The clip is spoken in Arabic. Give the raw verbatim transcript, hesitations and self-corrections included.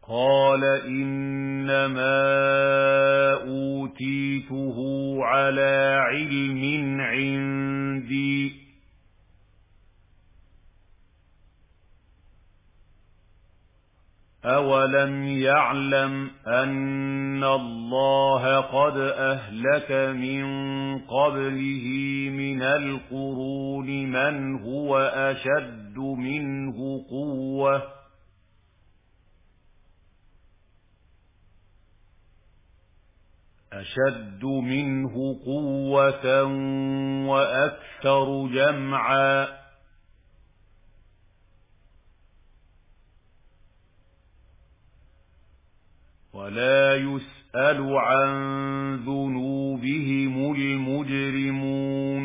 قَالَ إِنَّمَا أُوتِيتُهُ عَلَىٰ عِلْمٍ عِندِي ۚ أَوَلَمْ يَعْلَمْ أَنَّ اللَّهَ قَدْ أَهْلَكَ مِن قَبْلِهِ مِنَ الْقُرُونِ مَنْ هُوَ أَشَدُّ مِنْهُ قُوَّةً أَشَدُّ مِنْهُ قُوَّةً وَأَكْثَرُ جَمْعًا ۚ وَلَا يُسْأَلُ عَن ذُنُوبِهِمُ الْمُجْرِمُونَ